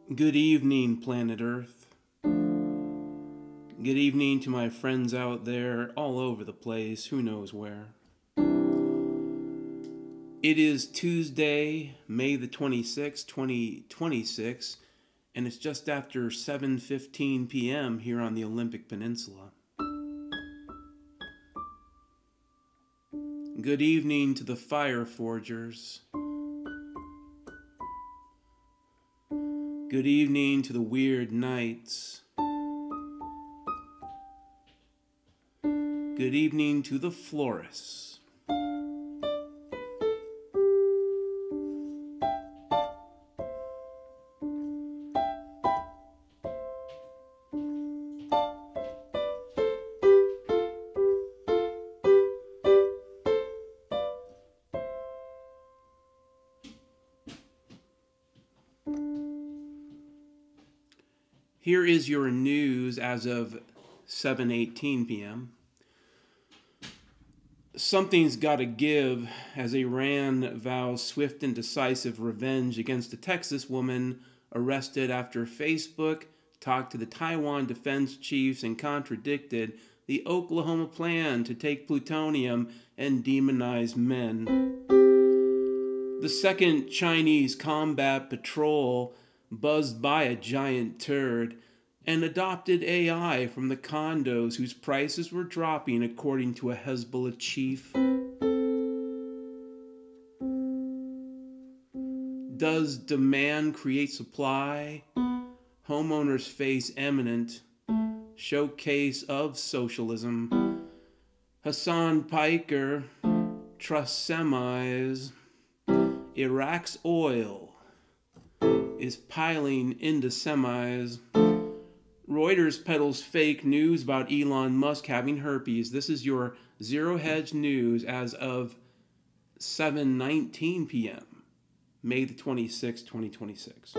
Good evening, planet Earth. Good evening to my friends out there all over the place, who knows where. It is Tuesday, May the 26th, 2026, and it's just after 7:15 p.m. here on the Olympic Peninsula. Good evening to the Fire Forgers. Good evening to the Weird Knights. Good evening to the Florists. Here is your news as of 7:18 p.m. Something's gotta give as Iran vows swift and decisive revenge against a Texas woman arrested after Facebook talked to the Taiwan defense chiefs and contradicted the Oklahoma plan to take plutonium and demonize men. The second Chinese combat patrol buzzed by a giant turd and adopted AI from the condos whose prices were dropping according to a Hezbollah chief. Does demand create supply? Homeowners face imminent showcase of socialism. Hassan Piker trusts semis. Iraq's oil is piling into semis. Reuters peddles fake news about Elon Musk having herpes. This is your Zero Hedge news as of 7:19 p.m., May the 26th, 2026.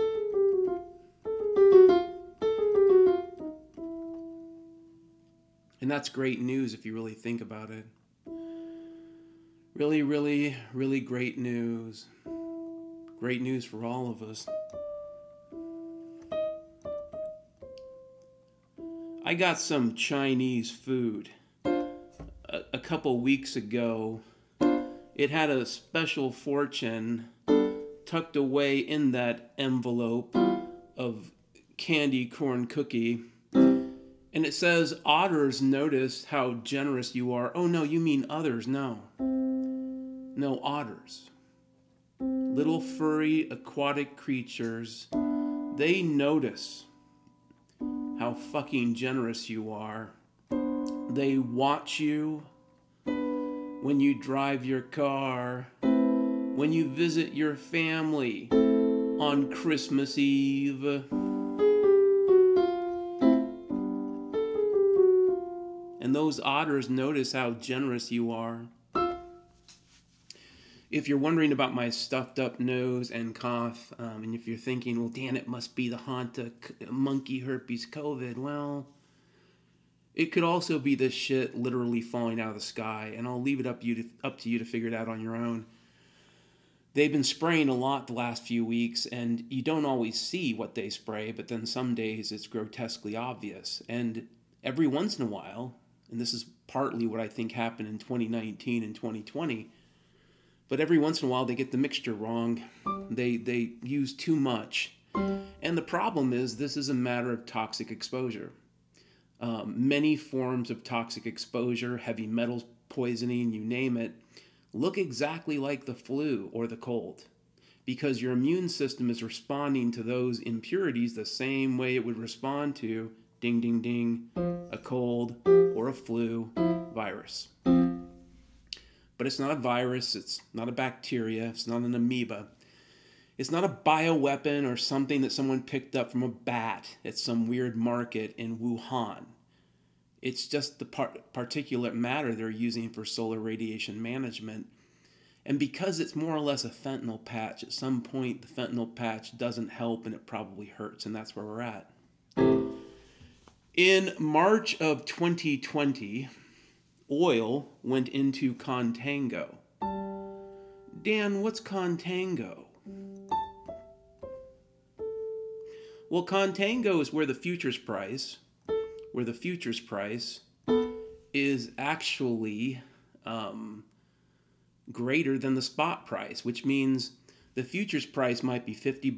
And that's great news if you really think about it. Really, really, really great news. Great news for all of us. I got some Chinese food a couple weeks ago. It had a special fortune tucked away in that envelope of candy corn cookie. And it says, otters notice how generous you are. Oh no, you mean others. No, otters. Little furry aquatic creatures. They notice how fucking generous you are. They watch you when you drive your car, when you visit your family on Christmas Eve. And those otters notice how generous you are. If you're wondering about my stuffed up nose and cough, and if you're thinking, well, Dan, it must be the Hanta monkey herpes COVID, well, it could also be this shit literally falling out of the sky, and I'll leave it up to you to figure it out on your own. They've been spraying a lot the last few weeks, and you don't always see what they spray, but then some days it's grotesquely obvious. And every once in a while, and this is partly what I think happened in 2019 and 2020, but every once in a while they get the mixture wrong. They use too much. And the problem is this is a matter of toxic exposure. Many forms of toxic exposure, heavy metals poisoning, you name it, look exactly like the flu or the cold. Because your immune system is responding to those impurities the same way it would respond to, ding, ding, ding, a cold or a flu virus. But it's not a virus, it's not a bacteria, it's not an amoeba. It's not a bioweapon or something that someone picked up from a bat at some weird market in Wuhan. It's just the particulate matter they're using for solar radiation management. And because it's more or less a fentanyl patch, at some point the fentanyl patch doesn't help and it probably hurts, and that's where we're at. In March of 2020, oil went into contango. Dan, what's contango? Well, contango is where the futures price is actually greater than the spot price, which means the futures price might be $50,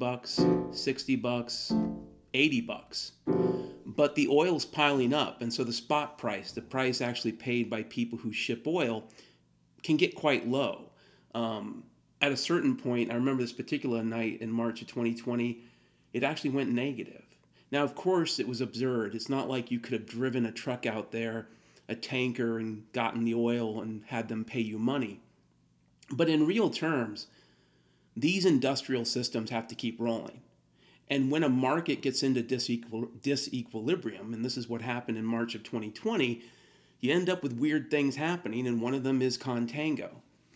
$60, $80. But the oil's piling up, and so the spot price, the price actually paid by people who ship oil, can get quite low. At a certain point, I remember this particular night in March of 2020, it actually went negative. Now, of course, it was absurd. It's not like you could have driven a truck out there, a tanker, and gotten the oil and had them pay you money. But in real terms, these industrial systems have to keep rolling. And when a market gets into disequilibrium, and this is what happened in March of 2020, you end up with weird things happening, and one of them is contango.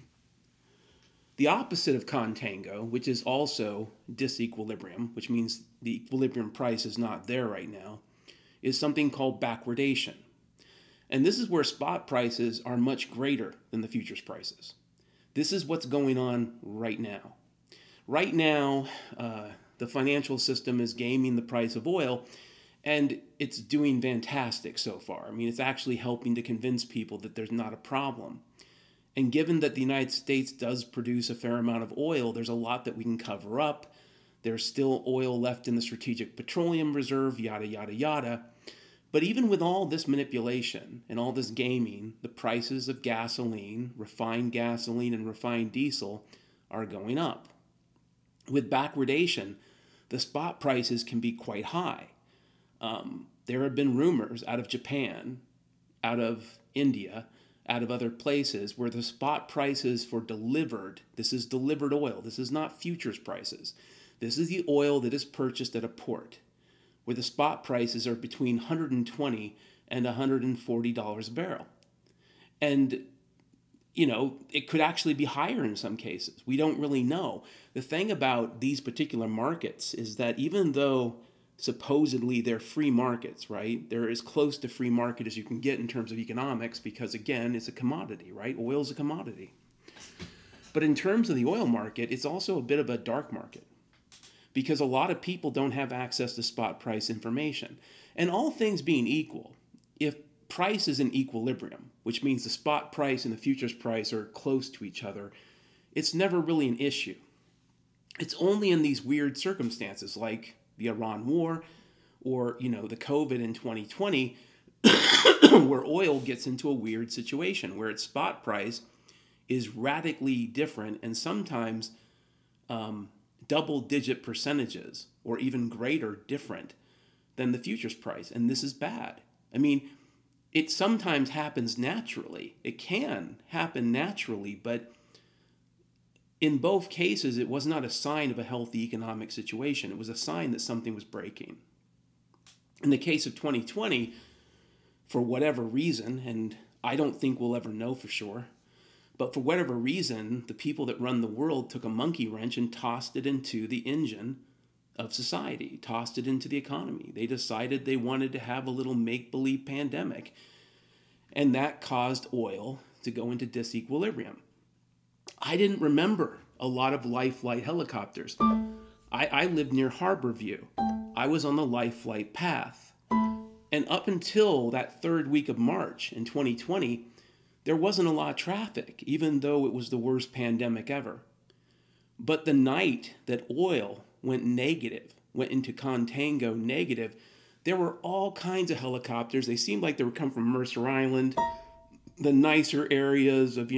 The opposite of contango, which is also disequilibrium, which means the equilibrium price is not there right now, is something called backwardation. And this is where spot prices are much greater than the futures prices. This is what's going on right now. Right now, the financial system is gaming the price of oil, and it's doing fantastic so far. I mean, it's actually helping to convince people that there's not a problem. And given that the United States does produce a fair amount of oil, there's a lot that we can cover up. There's still oil left in the Strategic Petroleum Reserve, yada, yada, yada. But even with all this manipulation and all this gaming, the prices of gasoline, refined gasoline and refined diesel, are going up. With backwardation, the spot prices can be quite high. There have been rumors out of Japan, out of India, out of other places where the spot prices for this is delivered oil, this is not futures prices. This is the oil that is purchased at a port, where the spot prices are between $120 and $140 a barrel. And, it could actually be higher in some cases. We don't really know. The thing about these particular markets is that even though supposedly they're free markets, right? They're as close to free market as you can get in terms of economics because, again, it's a commodity, right? Oil's a commodity. But in terms of the oil market, it's also a bit of a dark market because a lot of people don't have access to spot price information. And all things being equal, if price is in equilibrium, which means the spot price and the futures price are close to each other, it's never really an issue. It's only in these weird circumstances like the Iran war or, the COVID in 2020 where oil gets into a weird situation where its spot price is radically different and sometimes double-digit percentages or even greater different than the futures price. And this is bad. I mean, it sometimes happens naturally. It can happen naturally, but in both cases, it was not a sign of a healthy economic situation. It was a sign that something was breaking. In the case of 2020, for whatever reason, and I don't think we'll ever know for sure, but for whatever reason, the people that run the world took a monkey wrench and tossed it into the engine of society, tossed it into the economy. They decided they wanted to have a little make-believe pandemic, and that caused oil to go into disequilibrium. I didn't remember a lot of Life Flight helicopters. I lived near Harborview. I was on the Life Flight path. And up until that third week of March in 2020, there wasn't a lot of traffic, even though it was the worst pandemic ever. But the night that oil went negative, went into contango negative, there were all kinds of helicopters. They seemed like they were coming from Mercer Island, the nicer areas of,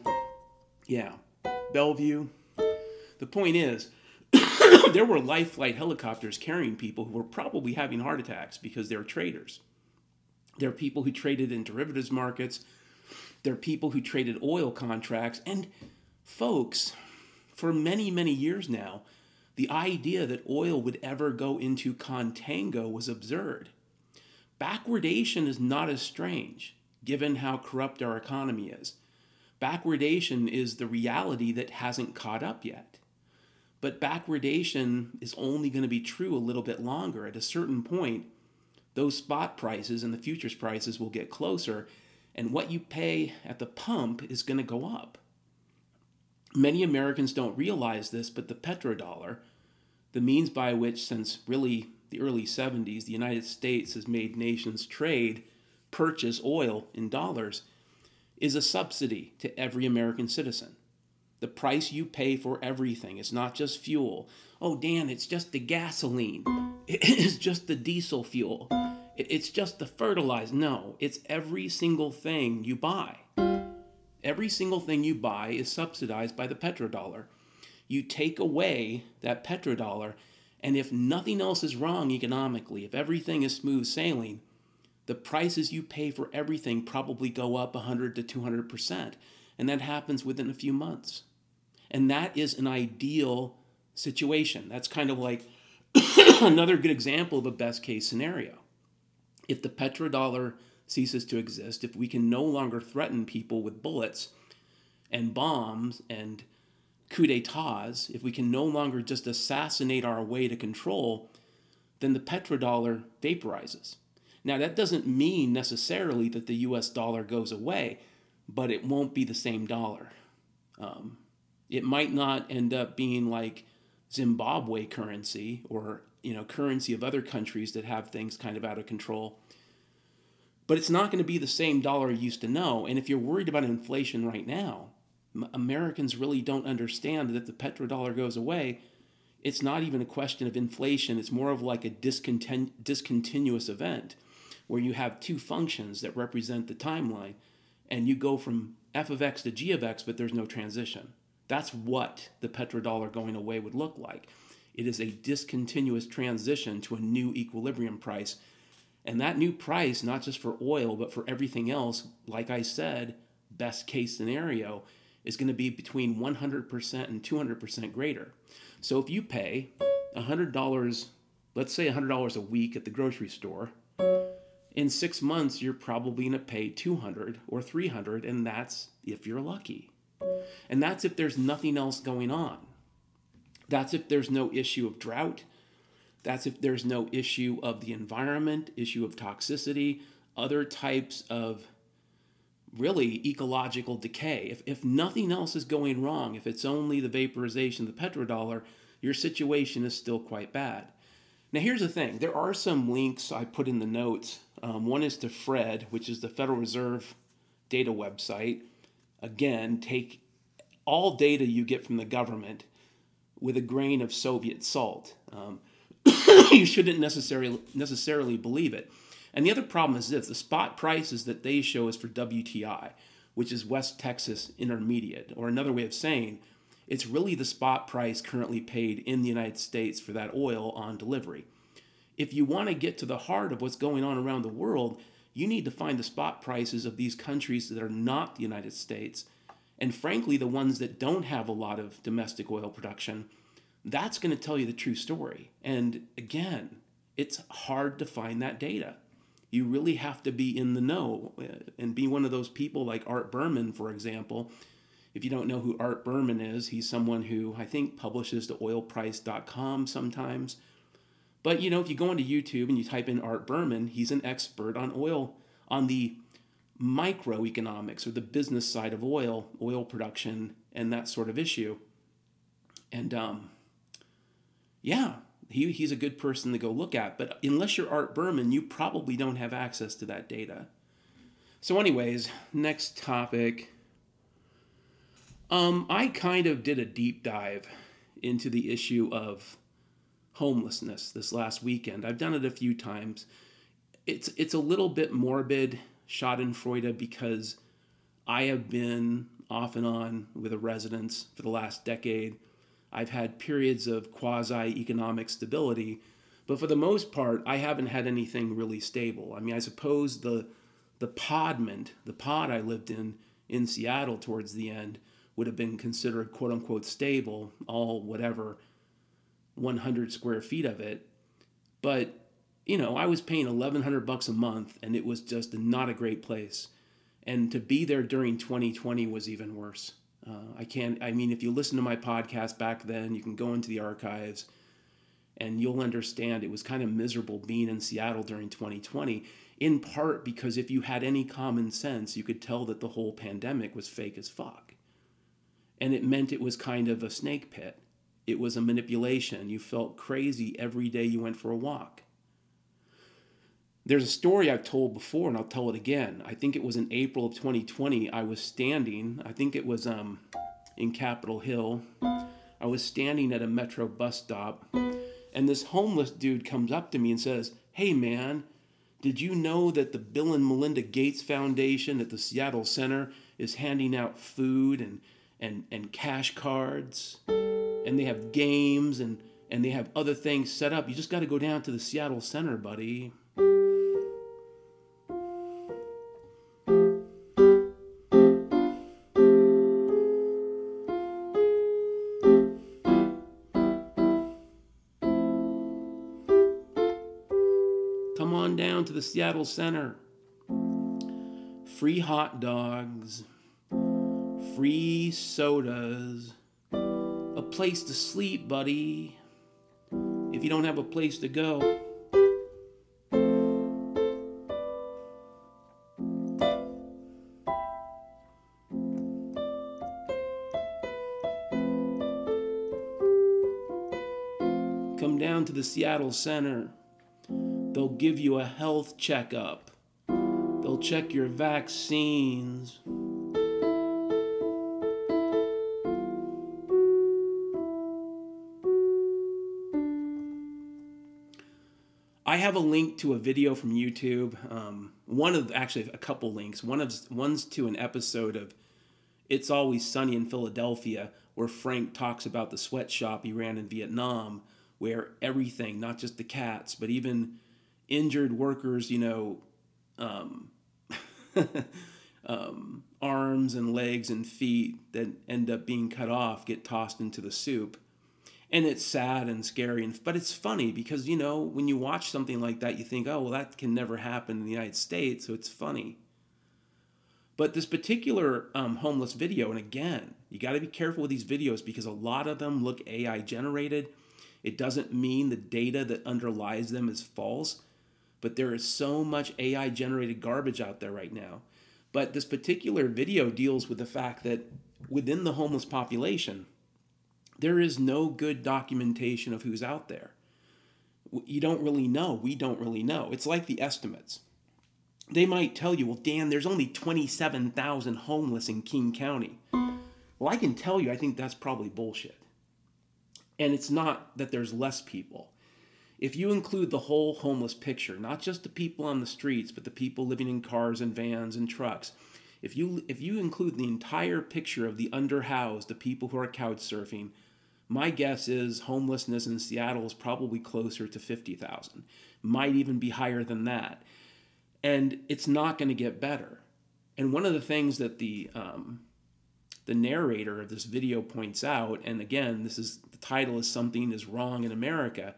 Bellevue. The point is, there were Life Flight helicopters carrying people who were probably having heart attacks because they were traders. There are people who traded in derivatives markets. There are people who traded oil contracts. And folks, for many, many years now, the idea that oil would ever go into contango was absurd. Backwardation is not as strange, given how corrupt our economy is. Backwardation is the reality that hasn't caught up yet. But backwardation is only going to be true a little bit longer. At a certain point, those spot prices and the futures prices will get closer, and what you pay at the pump is going to go up. Many Americans don't realize this, but the petrodollar, the means by which, since really the early 70s, the United States has made nations purchase oil in dollars, is a subsidy to every American citizen. The price you pay for everything. It's not just fuel. Oh, Dan, it's just the gasoline. It's just the diesel fuel. It's just the fertilizer. No, it's every single thing you buy. Every single thing you buy is subsidized by the petrodollar. You take away that petrodollar, and if nothing else is wrong economically, if everything is smooth sailing, the prices you pay for everything probably go up 100 to 200%. And that happens within a few months. And that is an ideal situation. That's kind of like another good example of a best case scenario. If the petrodollar ceases to exist, if we can no longer threaten people with bullets and bombs and coup d'etats, if we can no longer just assassinate our way to control, then the petrodollar vaporizes. Now, that doesn't mean necessarily that the US dollar goes away, but it won't be the same dollar. It might not end up being like Zimbabwe currency or currency of other countries that have things kind of out of control. But it's not going to be the same dollar you used to know. And if you're worried about inflation right now, Americans really don't understand that if the petrodollar goes away, it's not even a question of inflation. It's more of like a discontinuous event where you have two functions that represent the timeline, and you go from f of x to g of x, but there's no transition. That's what the petrodollar going away would look like. It is a discontinuous transition to a new equilibrium price. And that new price, not just for oil, but for everything else, like I said, best case scenario, is going to be between 100% and 200% greater. So if you pay $100, let's say $100 a week at the grocery store, in 6 months, you're probably going to pay $200 or $300, and that's if you're lucky. And that's if there's nothing else going on. That's if there's no issue of drought. That's if there's no issue of the environment, issue of toxicity, other types of really ecological decay. If nothing else is going wrong, if it's only the vaporization of the petrodollar, your situation is still quite bad. Now, here's the thing. There are some links I put in the notes. One is to FRED, which is the Federal Reserve data website. Again, take all data you get from the government with a grain of Soviet salt. You shouldn't necessarily believe it. And the other problem is this. The spot prices that they show is for WTI, which is West Texas Intermediate, or another way of saying it's really the spot price currently paid in the United States for that oil on delivery. If you want to get to the heart of what's going on around the world, you need to find the spot prices of these countries that are not the United States, and frankly, the ones that don't have a lot of domestic oil production. That's going to tell you the true story. And again, it's hard to find that data. You really have to be in the know and be one of those people like Art Berman, for example. If you don't know who Art Berman is, he's someone who I think publishes to oilprice.com sometimes. But, if you go into YouTube and you type in Art Berman, he's an expert on oil, on the microeconomics or the business side of oil production, and that sort of issue. And he's a good person to go look at. But unless you're Art Berman, you probably don't have access to that data. So anyways, next topic. I kind of did a deep dive into the issue of homelessness this last weekend. I've done it a few times. It's a little bit morbid, schadenfreude, because I have been off and on with a residence for the last decade. I've had periods of quasi-economic stability, but for the most part, I haven't had anything really stable. I mean, I suppose the pod I lived in Seattle towards the end would have been considered quote-unquote stable, all whatever, 100 square feet of it. But, I was paying $1,100 a month, and it was just not a great place. And to be there during 2020 was even worse. If you listen to my podcast back then, you can go into the archives and you'll understand it was kind of miserable being in Seattle during 2020, in part because if you had any common sense, you could tell that the whole pandemic was fake as fuck. And it meant it was kind of a snake pit. it was a manipulation. You felt crazy every day you went for a walk. There's a story I've told before, and I'll tell it again. I think it was in April of 2020. I was standing, I think it was in Capitol Hill. I was standing at a Metro bus stop, and this homeless dude comes up to me and says, "Hey man, did you know that the Bill and Melinda Gates Foundation at the Seattle Center is handing out food and cash cards? And they have games and they have other things set up. You just got to go down to the Seattle Center, buddy." Come on down to the Seattle Center. Free hot dogs, free sodas, a place to sleep, buddy, if you don't have a place to go. Come down to the Seattle Center. They'll give you a health checkup. They'll check your vaccines. I have a link to a video from YouTube. Actually a couple links. One's to an episode of It's Always Sunny in Philadelphia, where Frank talks about the sweatshop he ran in Vietnam, where everything, not just the cats, but even injured workers, arms and legs and feet that end up being cut off get tossed into the soup. And it's sad and scary, but it's funny because, when you watch something like that, you think, oh, well, that can never happen in the United States, so it's funny. But this particular homeless video, and again, you got to be careful with these videos because a lot of them look AI generated. It doesn't mean the data that underlies them is false, but there is so much AI generated garbage out there right now. But this particular video deals with the fact that within the homeless population, there is no good documentation of who's out there. You don't really know. We don't really know. It's like the estimates. They might tell you, well, Dan, there's only 27,000 homeless in King County. Well, I can tell you, I think that's probably bullshit. And it's not that there's less people. If you include the whole homeless picture, not just the people on the streets, but the people living in cars and vans and trucks, if you include the entire picture of the underhoused, the people who are couch surfing, my guess is homelessness in Seattle is probably closer to 50,000. Might even be higher than that. And it's not going to get better. And one of the things that the narrator of this video points out, and again, the title is Something is Wrong in America,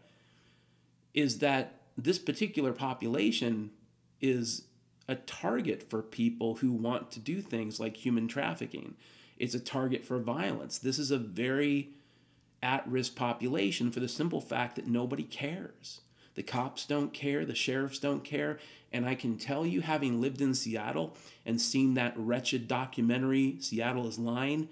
is that this particular population is a target for people who want to do things like human trafficking. It's a target for violence. This is a very at-risk population for the simple fact that nobody cares. The cops don't care, the sheriffs don't care, and I can tell you, having lived in Seattle and seen that wretched documentary, Seattle is Lying,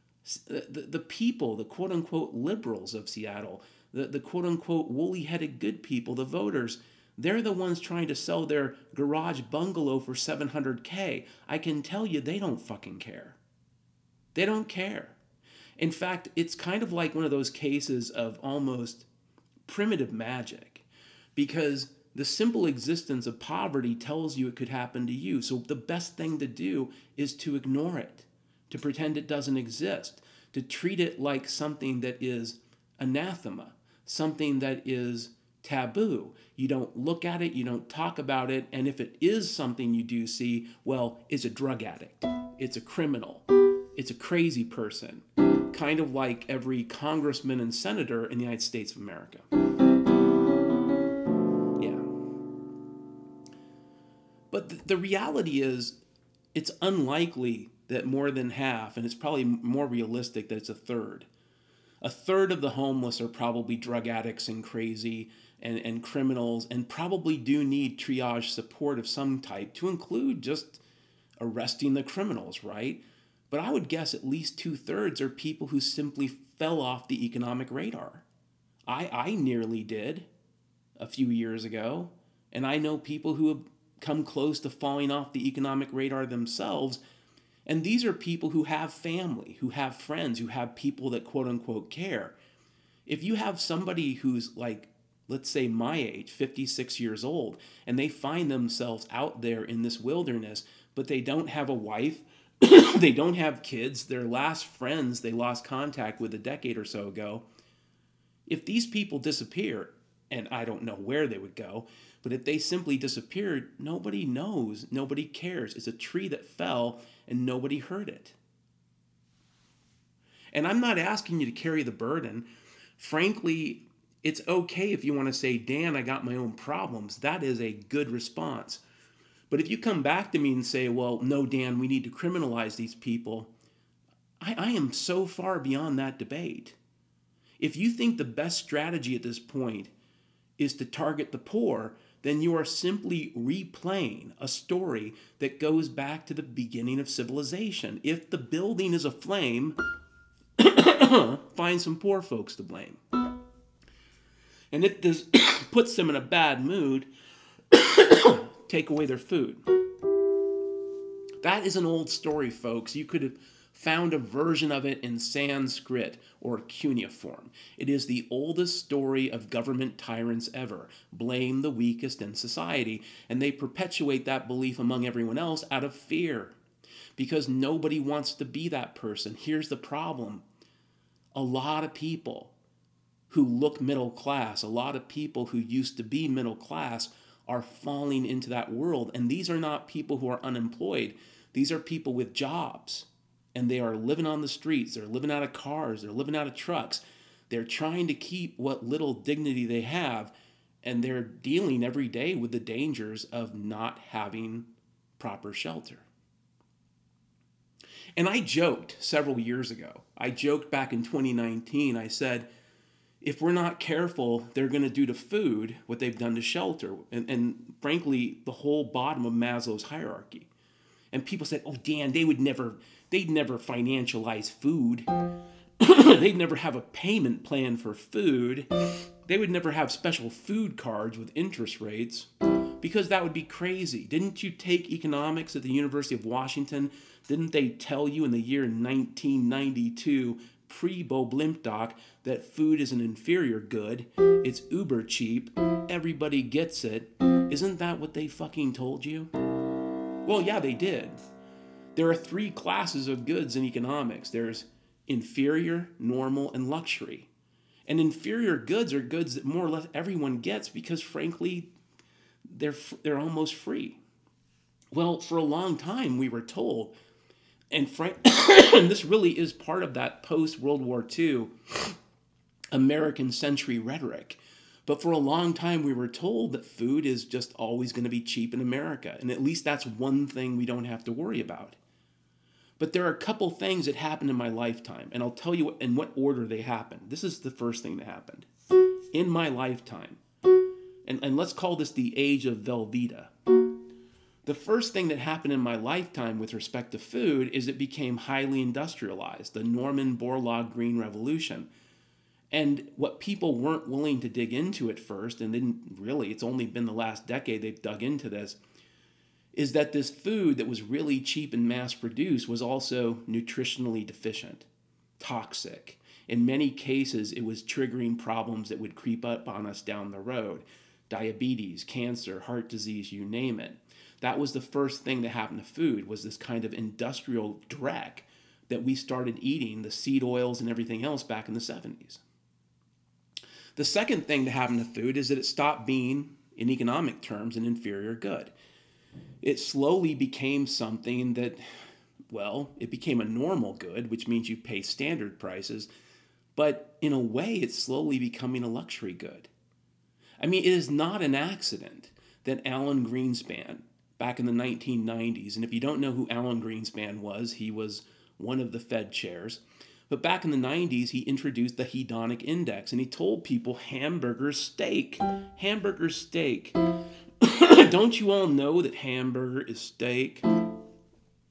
the people, the quote-unquote liberals of Seattle, the quote-unquote woolly-headed good people, the voters, they're the ones trying to sell their garage bungalow for $700K. I can tell you they don't fucking care. They don't care. In fact, it's kind of like one of those cases of almost primitive magic, because the simple existence of poverty tells you it could happen to you. So the best thing to do is to ignore it, to pretend it doesn't exist, to treat it like something that is anathema, something that is taboo. You don't look at it, you don't talk about it, and if it is something you do see, well, it's a drug addict, it's a criminal, it's a crazy person, kind of like every congressman and senator in the United States of America. Yeah. But the reality is, it's unlikely that more than half, and it's probably more realistic that it's a third of the homeless are probably drug addicts and crazy and criminals, and probably do need triage support of some type, to include just arresting the criminals, right? But I would guess at least 2/3 are people who simply fell off the economic radar. I nearly did a few years ago, and I know people who have come close to falling off the economic radar themselves. And these are people who have family, who have friends, who have people that quote unquote care. If you have somebody who's like, let's say my age, 56 years old, and they find themselves out there in this wilderness, but they don't have a wife, they don't have kids, their last friends they lost contact with a decade or so ago, if these people disappear, and I don't know where they would go, but if they simply disappeared, nobody knows, nobody cares. It's a tree that fell and nobody heard it. And I'm not asking you to carry the burden. Frankly, it's okay if you want to say, Dan, I got my own problems. That is a good response. But if you come back to me and say, well, no, Dan, we need to criminalize these people, I am so far beyond that debate. If you think the best strategy at this point is to target the poor, then you are simply replaying a story that goes back to the beginning of civilization. If the building is aflame, find some poor folks to blame. And if this puts them in a bad mood, take away their food. That is an old story, folks. You could have found a version of it in Sanskrit or cuneiform. It is the oldest story of government tyrants ever. Blame the weakest in society. And they perpetuate that belief among everyone else out of fear, because nobody wants to be that person. Here's the problem. A lot of people who look middle class, a lot of people who used to be middle class are falling into that world. And these are not people who are unemployed. These are people with jobs. And they are living on the streets, they're living out of cars, they're living out of trucks. They're trying to keep what little dignity they have, and they're dealing every day with the dangers of not having proper shelter. And I joked several years ago. I joked back in 2019, I said, if we're not careful, they're going to do to food what they've done to shelter. And frankly, the whole bottom of Maslow's hierarchy. And people said, oh, Dan, they'd never financialize food. They'd never have a payment plan for food. They would never have special food cards with interest rates, because that would be crazy. Didn't you take economics at the University of Washington? Didn't they tell you in the year 1992, pre-Bo Blimpdoc, that food is an inferior good? It's uber cheap. Everybody gets it. Isn't that what they fucking told you? Well, yeah, they did. There are 3 classes of goods in economics. There's inferior, normal, and luxury. And inferior goods are goods that more or less everyone gets because, frankly, they're almost free. Well, for a long time, we were told, and this really is part of that post-World War II American century rhetoric. But for a long time, we were told that food is just always going to be cheap in America. And at least that's one thing we don't have to worry about. But there are a couple things that happened in my lifetime. And I'll tell you in what order they happened. This is the first thing that happened. In my lifetime. And let's call this the age of Velveeta. The first thing that happened in my lifetime with respect to food is it became highly industrialized. The Norman Borlaug Green Revolution. And what people weren't willing to dig into at first, and didn't really, it's only been the last decade they've dug into this, is that this food that was really cheap and mass-produced was also nutritionally deficient, toxic. In many cases, it was triggering problems that would creep up on us down the road. Diabetes, cancer, heart disease, you name it. That was the first thing that happened to food, was this kind of industrial dreck that we started eating, the seed oils and everything else back in the 70s. The second thing to happen to food is that it stopped being, in economic terms, an inferior good. It slowly became something that, well, it became a normal good, which means you pay standard prices, but in a way it's slowly becoming a luxury good. I mean, it is not an accident that Alan Greenspan, back in the 1990s, and if you don't know who Alan Greenspan was, he was one of the Fed chairs, but back in the 90s, he introduced the hedonic index, and he told people hamburger steak. Hamburger steak. Don't you all know that hamburger is steak?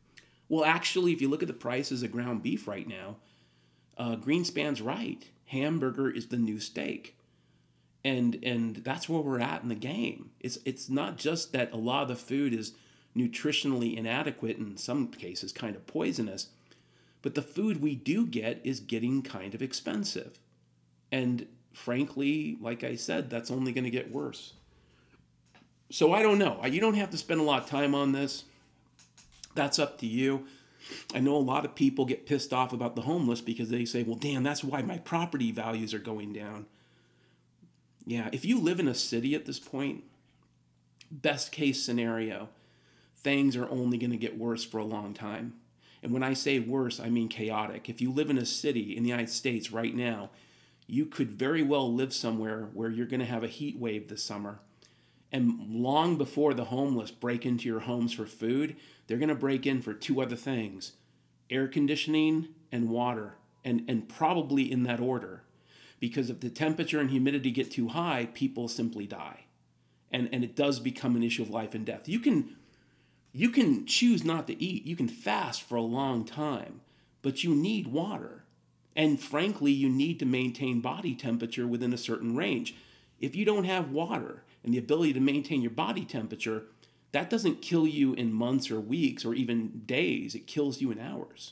Well, actually, if you look at the prices of ground beef right now, Greenspan's right. Hamburger is the new steak. And that's where we're at in the game. It's not just that a lot of the food is nutritionally inadequate, in some cases kind of poisonous, but the food we do get is getting kind of expensive. And frankly, like I said, that's only going to get worse. So I don't know. You don't have to spend a lot of time on this. That's up to you. I know a lot of people get pissed off about the homeless because they say, well, damn, that's why my property values are going down. Yeah, if you live in a city at this point, best case scenario, things are only going to get worse for a long time. And when I say worse, I mean chaotic. If you live in a city in the United States right now, you could very well live somewhere where you're going to have a heat wave this summer. And long before the homeless break into your homes for food, they're going to break in for two other things: air conditioning and water, and probably in that order. Because if the temperature and humidity get too high, people simply die. And it does become an issue of life and death. You can choose not to eat. You can fast for a long time, but you need water. And frankly, you need to maintain body temperature within a certain range. If you don't have water and the ability to maintain your body temperature, that doesn't kill you in months or weeks or even days. It kills you in hours.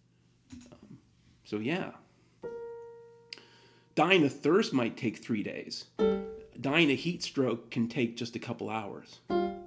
So yeah. Dying of thirst might take 3 days. Dying of heat stroke can take just a couple hours.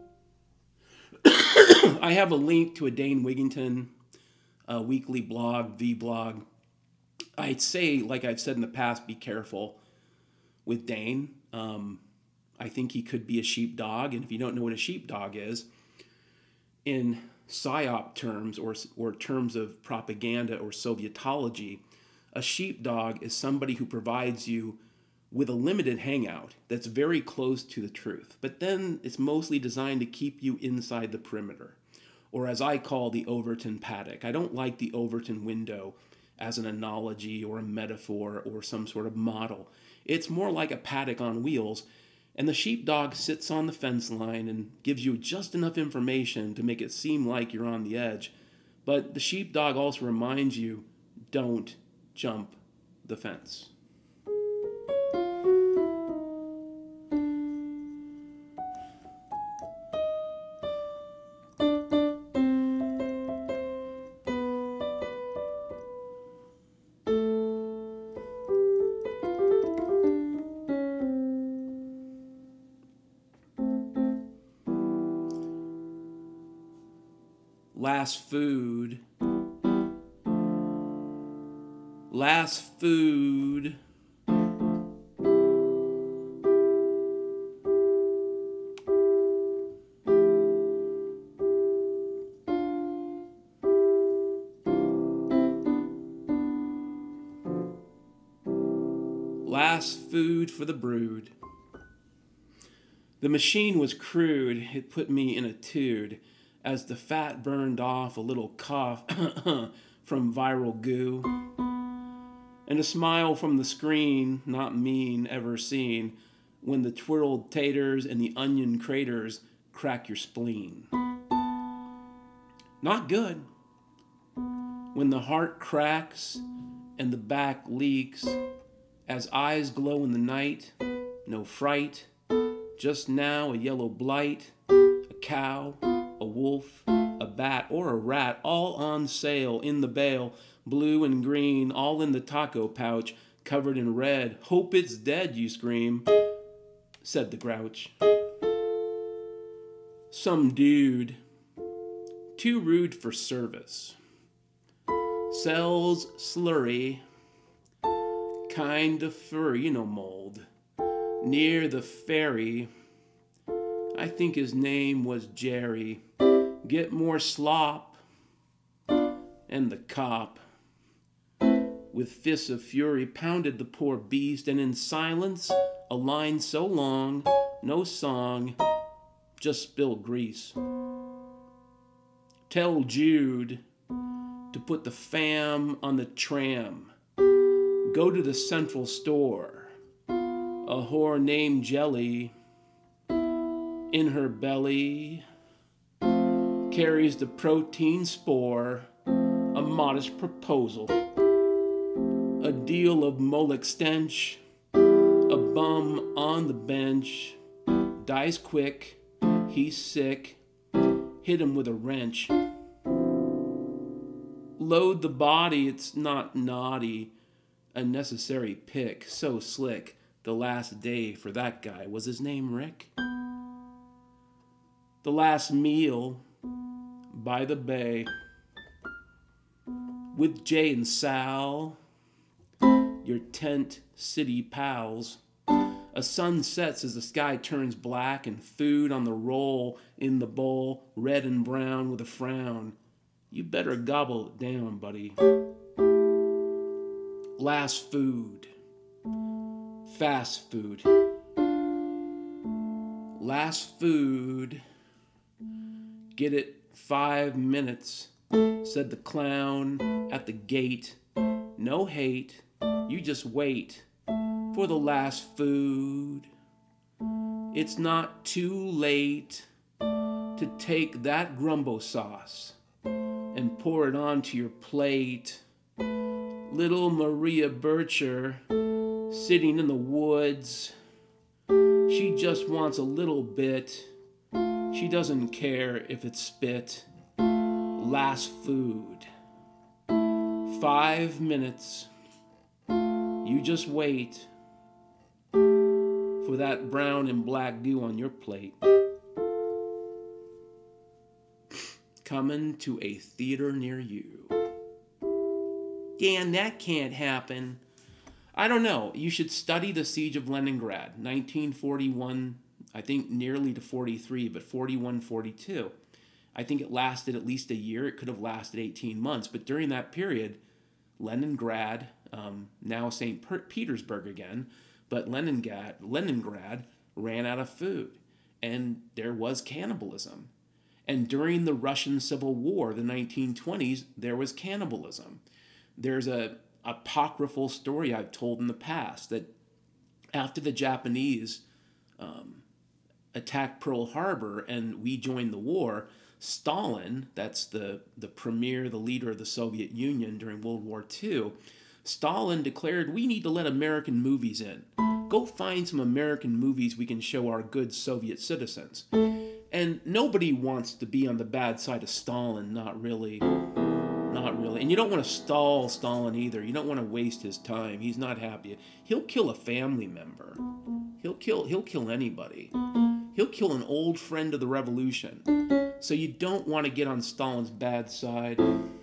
I have a link to a Dane Wigington weekly blog, vblog. I'd say, like I've said in the past, be careful with Dane. I think he could be a sheepdog, and if you don't know what a sheepdog is, in PSYOP terms or terms of propaganda or Sovietology, a sheepdog is somebody who provides you with a limited hangout that's very close to the truth, but then it's mostly designed to keep you inside the perimeter, or as I call the Overton paddock. I don't like the Overton window as an analogy or a metaphor or some sort of model. It's more like a paddock on wheels, and the sheepdog sits on the fence line and gives you just enough information to make it seem like you're on the edge. But the sheepdog also reminds you, don't jump the fence. Last food. Last food. Last food for the brood. The machine was crude. It put me in a tude as the fat burned off a little cough from viral goo. And a smile from the screen, not mean, ever seen, when the twirled taters and the onion craters crack your spleen. Not good. When the heart cracks and the back leaks, as eyes glow in the night, no fright, just now a yellow blight, a cow, a wolf, a bat, or a rat, all on sale in the bale, blue and green, all in the taco pouch, covered in red. Hope it's dead, you scream, said the grouch. Some dude, too rude for service, sells slurry, kind of furry, mold, near the ferry. I think his name was Jerry. Get more slop. And the cop, with fists of fury, pounded the poor beast, and in silence, a line so long, no song, just spilled grease. Tell Jude to put the fam on the tram. Go to the central store. A whore named Jelly, in her belly, carries the protein spore, a modest proposal, a deal of Moloch stench, a bum on the bench, dies quick, he's sick, hit him with a wrench. Load the body, it's not naughty, a necessary pick, so slick, the last day for that guy, was his name Rick? The last meal, by the bay, with Jay and Sal, your tent city pals. A sun sets as the sky turns black and food on the roll in the bowl, red and brown with a frown. You better gobble it down, buddy. Last food. Fast food. Last food. Get it 5 minutes, said the clown at the gate. No hate, you just wait for the last food. It's not too late to take that grumbo sauce and pour it onto your plate. Little Maria Bircher, sitting in the woods, she just wants a little bit. She doesn't care if it's spit. Last food. 5 minutes. You just wait for that brown and black goo on your plate. Coming to a theater near you. Dan, that can't happen. I don't know. You should study the Siege of Leningrad, 1941, I think nearly to 43, but 41, 42. I think it lasted at least a year. It could have lasted 18 months. But during that period, Leningrad, now St. Petersburg again, but Leningrad ran out of food. And there was cannibalism. And during the Russian Civil War, the 1920s, there was cannibalism. There's a apocryphal story I've told in the past that after the Japanese attacked Pearl Harbor and we joined the war, Stalin, that's the premier, the leader of the Soviet Union during World War II, Stalin declared, we need to let American movies in. Go find some American movies we can show our good Soviet citizens. And nobody wants to be on the bad side of Stalin, not really. Not really. And you don't want to stall Stalin either. You don't want to waste his time. He's not happy. He'll kill a family member. He'll kill anybody. He'll kill an old friend of the revolution. So you don't want to get on Stalin's bad side.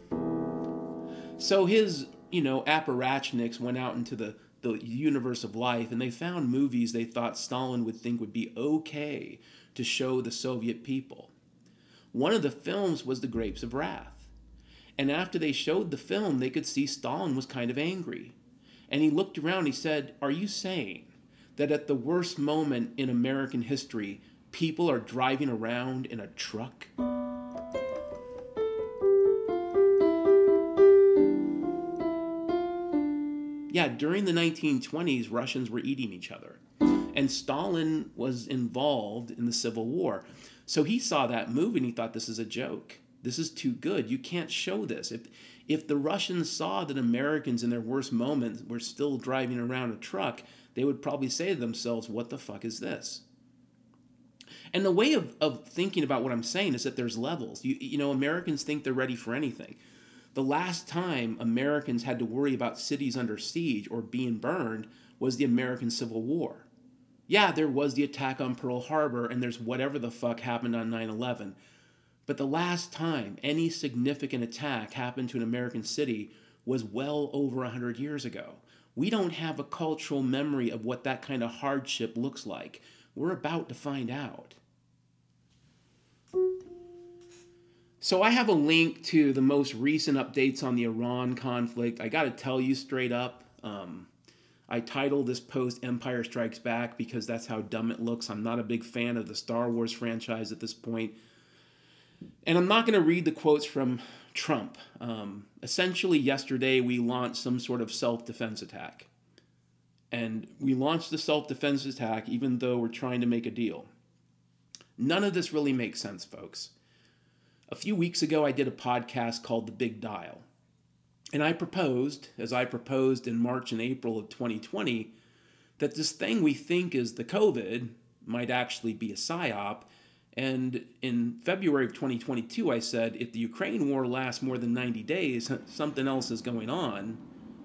So his, apparatchiks went out into the universe of life, and they found movies they thought Stalin would think would be okay to show the Soviet people. One of the films was The Grapes of Wrath. And after they showed the film, they could see Stalin was kind of angry. And he looked around, he said, are you saying that at the worst moment in American history, people are driving around in a truck? Yeah, during the 1920s, Russians were eating each other. And Stalin was involved in the Civil War. So he saw that movie and he thought, this is a joke. This is too good. You can't show this. If the Russians saw that Americans in their worst moments were still driving around a truck, they would probably say to themselves, what the fuck is this? And the way of thinking about what I'm saying is that there's levels. Americans think they're ready for anything. The last time Americans had to worry about cities under siege or being burned was the American Civil War. Yeah, there was the attack on Pearl Harbor, and there's whatever the fuck happened on 9/11. But the last time any significant attack happened to an American city was well over 100 years ago. We don't have a cultural memory of what that kind of hardship looks like. We're about to find out. So I have a link to the most recent updates on the Iran conflict. I got to tell you straight up, I titled this post Empire Strikes Back because that's how dumb it looks. I'm not a big fan of the Star Wars franchise at this point. And I'm not going to read the quotes from Trump. Essentially, yesterday we launched some sort of self-defense attack. And we launched the self-defense attack even though we're trying to make a deal. None of this really makes sense, folks. A few weeks ago, I did a podcast called The Big Dial. And I proposed, as I proposed in March and April of 2020, that this thing we think is the COVID might actually be a psyop. And in February of 2022, I said, if the Ukraine war lasts more than 90 days, something else is going on.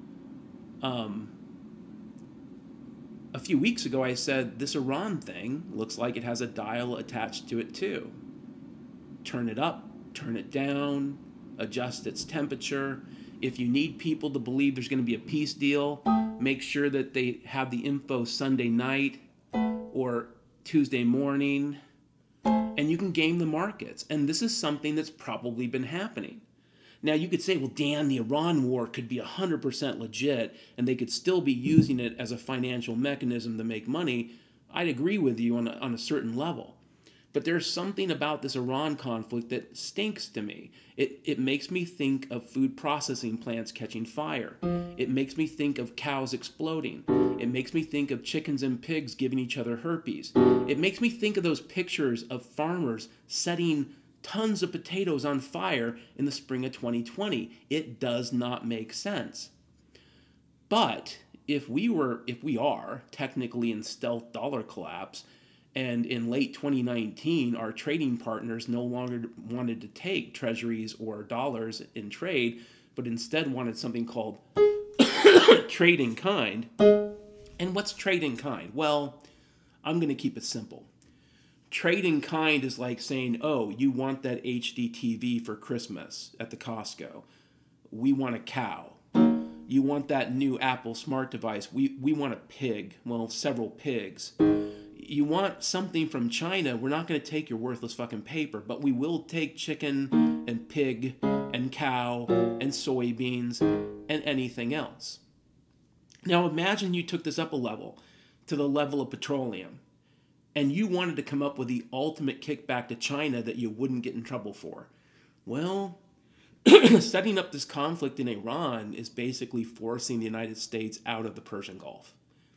A few weeks ago, I said, this Iran thing looks like it has a dial attached to it too. Turn it up, turn it down, adjust its temperature. If you need people to believe there's going to be a peace deal, make sure that they have the info Sunday night or Tuesday morning, and you can game the markets. And this is something that's probably been happening. Now, you could say, well, Dan, the Iran war could be 100% legit, and they could still be using it as a financial mechanism to make money. I'd agree with you on a certain level. But there's something about this Iran conflict that stinks to me. It makes me think of food processing plants catching fire. It makes me think of cows exploding. It makes me think of chickens and pigs giving each other herpes. It makes me think of those pictures of farmers setting tons of potatoes on fire in the spring of 2020. It does not make sense. But if we are technically in stealth dollar collapse, and in late 2019, our trading partners no longer wanted to take treasuries or dollars in trade, but instead wanted something called trade in kind. And what's trade in kind? Well, I'm going to keep it simple. Trade in kind is like saying, oh, you want that HD TV for Christmas at the Costco. We want a cow. You want that new Apple smart device. We want a pig. Well, several pigs. You want something from China, we're not going to take your worthless fucking paper, but we will take chicken and pig and cow and soybeans and anything else. Now imagine you took this up a level to the level of petroleum, and you wanted to come up with the ultimate kickback to China that you wouldn't get in trouble for. Well, setting up this conflict in Iran is basically forcing the United States out of the Persian Gulf.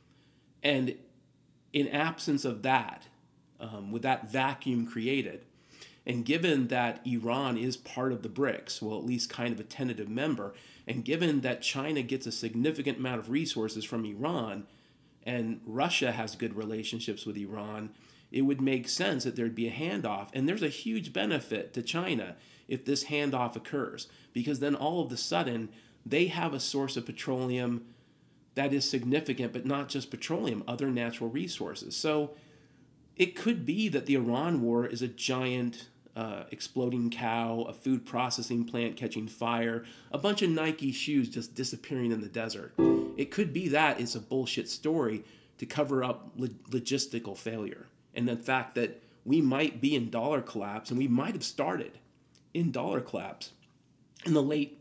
And in absence of that, with that vacuum created, and given that Iran is part of the BRICS, well, at least kind of a tentative member, and given that China gets a significant amount of resources from Iran, and Russia has good relationships with Iran, it would make sense that there'd be a handoff. And there's a huge benefit to China if this handoff occurs, because then all of a sudden, they have a source of petroleum that is significant, but not just petroleum, other natural resources. So it could be that the Iran war is a giant exploding cow, a food processing plant catching fire, a bunch of Nike shoes just disappearing in the desert. It could be that it's a bullshit story to cover up logistical failure. And the fact that we might be in dollar collapse, and we might have started in dollar collapse in late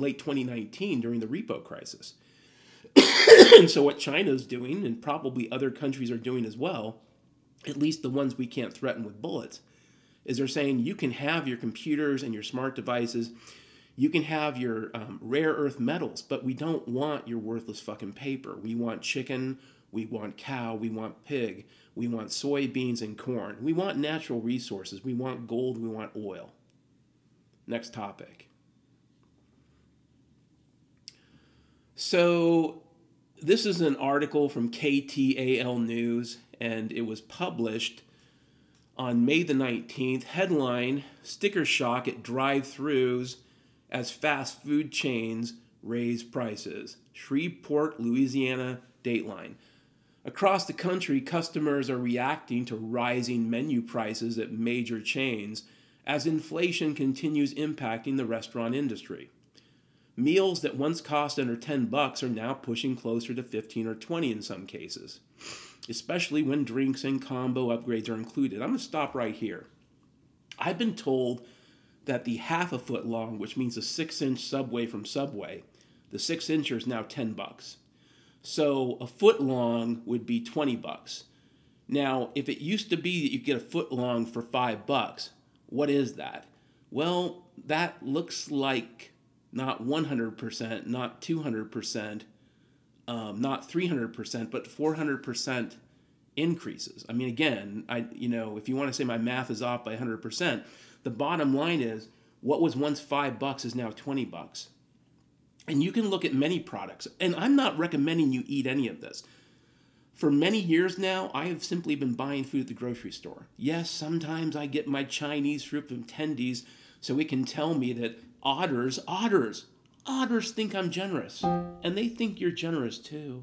2019 during the repo crisis. And so what China's doing, and probably other countries are doing as well, at least the ones we can't threaten with bullets, is they're saying you can have your computers and your smart devices, you can have your rare earth metals, but we don't want your worthless fucking paper. We want chicken, we want cow, we want pig, we want soybeans and corn. We want natural resources, we want gold, we want oil. Next topic. So this is an article from KTAL News, and it was published on May the 19th. Headline, Sticker Shock at Drive-Thrus as Fast Food Chains Raise Prices. Shreveport, Louisiana, Dateline. Across the country, customers are reacting to rising menu prices at major chains as inflation continues impacting the restaurant industry. Meals that once cost under $10 are now pushing closer to $15 or $20 in some cases, especially when drinks and combo upgrades are included. I'm going to stop right here. I've been told that the half a foot long, which means a 6-inch Subway from Subway, the 6-incher is now $10. So a foot long would be $20. Now, if it used to be that you get a foot long for $5, what is that? Well, that looks like not 100%, not 200%, not 300%, but 400% increases. I mean, again, if you want to say my math is off by 100%, the bottom line is What was once $5 is now $20. And you can look at many products, and I'm not recommending you eat any of this. For many years now, I have simply been buying food at the grocery store. Yes, sometimes I get my Chinese fruit from Tendies so it can tell me that otters think I'm generous. And they think you're generous too.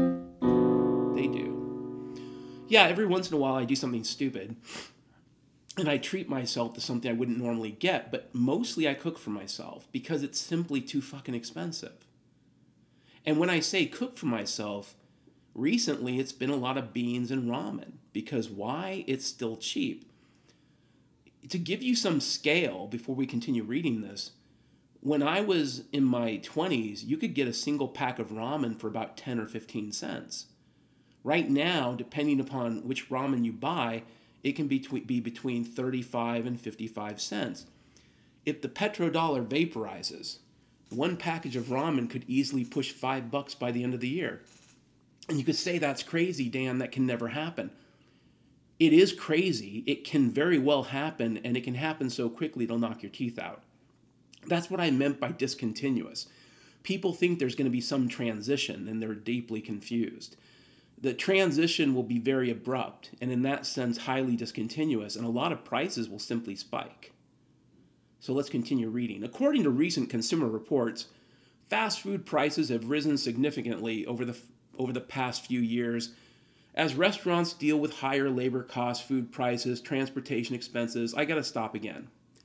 They do. Yeah, every once in a while I do something stupid and I treat myself to something I wouldn't normally get, but mostly I cook for myself because it's simply too fucking expensive. And when I say cook for myself, recently it's been a lot of beans and ramen. Because why? It's still cheap. To give you some scale before we continue reading this, when I was in my 20s, you could get a single pack of ramen for about 10 or 15 cents. Right now, depending upon which ramen you buy, it can be between 35 and 55 cents. If the petrodollar vaporizes, one package of ramen could easily push $5 by the end of the year. And you could say, that's crazy, Dan, that can never happen. It is crazy. It can very well happen, and it can happen so quickly it'll knock your teeth out. That's what I meant by discontinuous. People think there's going to be some transition, and they're deeply confused. The transition will be very abrupt, and in that sense, highly discontinuous, and a lot of prices will simply spike. So let's continue reading. According to recent Consumer Reports, fast food prices have risen significantly over the past few years as restaurants deal with higher labor costs, food prices, transportation expenses. I gotta stop again.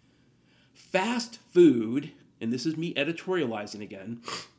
Fast food, and this is me editorializing again,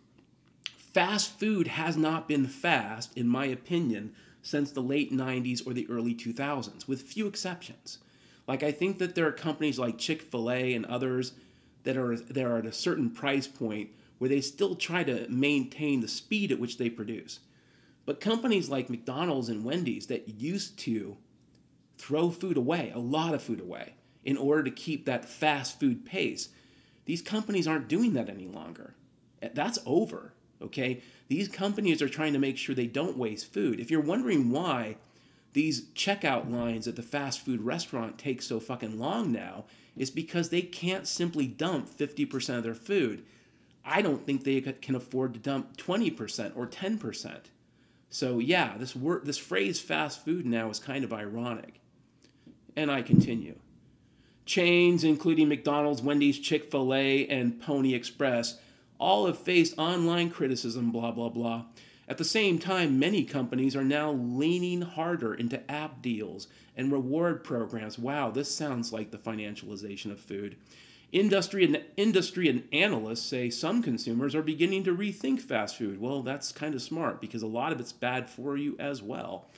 fast food has not been fast, in my opinion, since the late 90s or the early 2000s, with few exceptions. Like, I think that there are companies like Chick-fil-A and others that are at a certain price point where they still try to maintain the speed at which they produce. But companies like McDonald's and Wendy's that used to throw food away, a lot of food away, in order to keep that fast food pace, these companies aren't doing that any longer. That's over, okay? These companies are trying to make sure they don't waste food. If you're wondering why these checkout lines at the fast food restaurant take so fucking long now, it's because they can't simply dump 50% of their food. I don't think they can afford to dump 20% or 10%. So yeah, this phrase fast food now is kind of ironic. And I continue. Chains, including McDonald's, Wendy's, Chick-fil-A, and Pony Express, all have faced online criticism, blah, blah, blah. At the same time, many companies are now leaning harder into app deals and reward programs. Wow, this sounds like the financialization of food. Industry and analysts say some consumers are beginning to rethink fast food. Well, that's kind of smart because a lot of it's bad for you as well.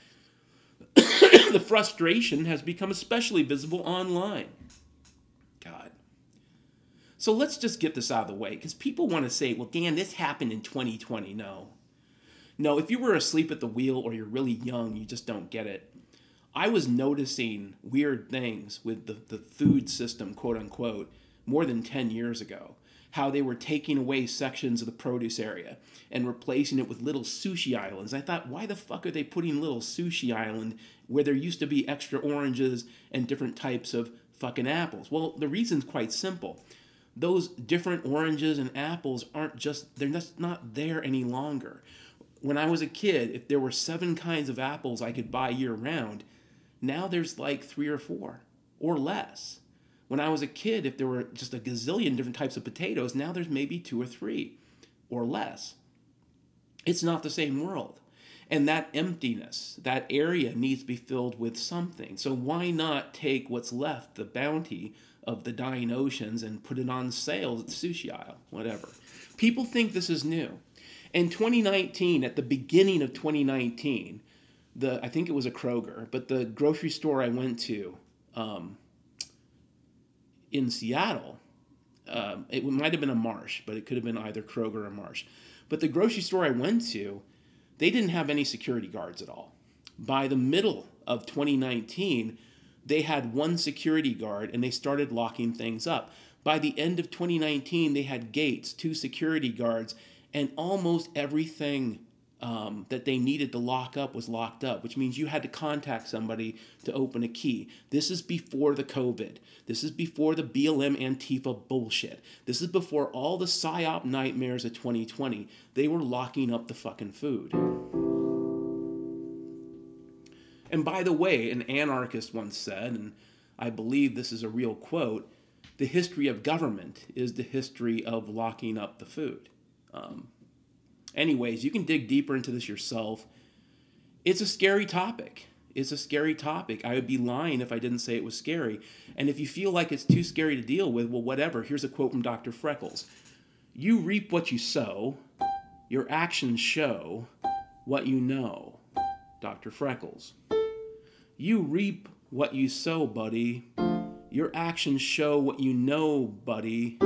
The frustration has become especially visible online. God. So let's just get this out of the way because people want to say, well, Dan, this happened in 2020. No, if you were asleep at the wheel or you're really young, you just don't get it. I was noticing weird things with the food system, quote unquote, more than 10 years ago. How they were taking away sections of the produce area and replacing it with little sushi islands. I thought, why the fuck are they putting little sushi island where there used to be extra oranges and different types of fucking apples? Well, the reason's quite simple. Those different oranges and apples they're just not there any longer. When I was a kid, if there were 7 kinds of apples I could buy year round, now there's like 3 or 4 or less. When I was a kid, if there were just a gazillion different types of potatoes, now there's maybe 2 or 3 or less. It's not the same world. And that emptiness, that area needs to be filled with something. So why not take what's left, the bounty of the dying oceans, and put it on sale at the sushi aisle, whatever. People think this is new. In 2019, at the beginning of 2019, I think it was a Kroger, but the grocery store I went to in Seattle, it might have been a Marsh, but it could have been either Kroger or Marsh. But the grocery store I went to, they didn't have any security guards at all. By the middle of 2019, they had 1 security guard and they started locking things up. By the end of 2019, they had gates, 2 security guards, and almost everything that they needed to lock up was locked up, which means you had to contact somebody to open a key. This is before the COVID. This is before the BLM Antifa bullshit. This is before all the PSYOP nightmares of 2020. They were locking up the fucking food. And by the way, an anarchist once said, and I believe this is a real quote, the history of government is the history of locking up the food. Anyways, you can dig deeper into this yourself. It's a scary topic. It's a scary topic. I would be lying if I didn't say it was scary. And if you feel like it's too scary to deal with, well, whatever. Here's a quote from Dr. Freckles. You reap what you sow. Your actions show what you know. Dr. Freckles. You reap what you sow, buddy. Your actions show what you know, buddy.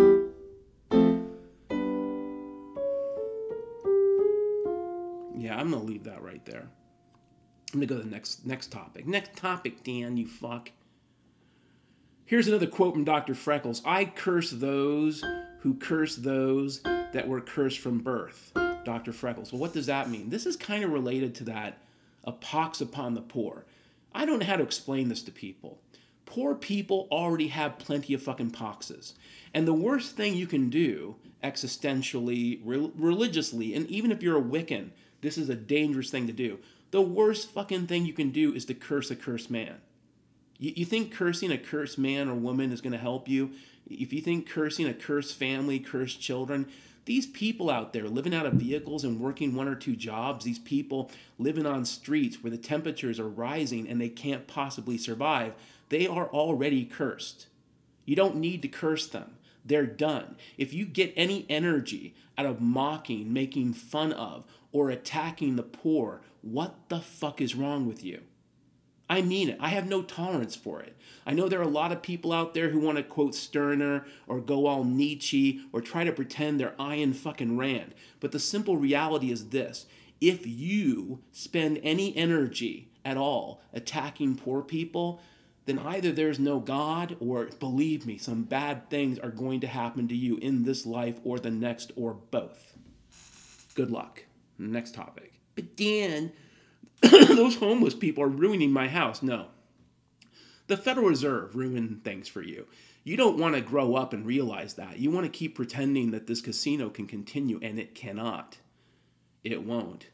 Yeah, I'm going to leave that right there. I'm going to go to the next topic. Next topic, Dan, you fuck. Here's another quote from Dr. Freckles. I curse those who curse those that were cursed from birth. Dr. Freckles. Well, what does that mean? This is kind of related to that, a pox upon the poor. I don't know how to explain this to people. Poor people already have plenty of fucking poxes. And the worst thing you can do, existentially, religiously, and even if you're a Wiccan, this is a dangerous thing to do. The worst fucking thing you can do is to curse a cursed man. You think cursing a cursed man or woman is going to help you? If you think cursing a cursed family, cursed children, these people out there living out of vehicles and working 1 or 2 jobs, these people living on streets where the temperatures are rising and they can't possibly survive, they are already cursed. You don't need to curse them. They're done. If you get any energy out of mocking, making fun of, or attacking the poor, what the fuck is wrong with you? I mean it. I have no tolerance for it. I know there are a lot of people out there who want to quote Stirner or go all Nietzsche or try to pretend they're Ayn fucking Rand. But the simple reality is this. If you spend any energy at all attacking poor people, then either there's no God or, believe me, some bad things are going to happen to you in this life or the next or both. Good luck. Next topic. But Dan, those homeless people are ruining my house. No. The Federal Reserve ruined things for you. You don't want to grow up and realize that. You want to keep pretending that this casino can continue, and it cannot. It won't.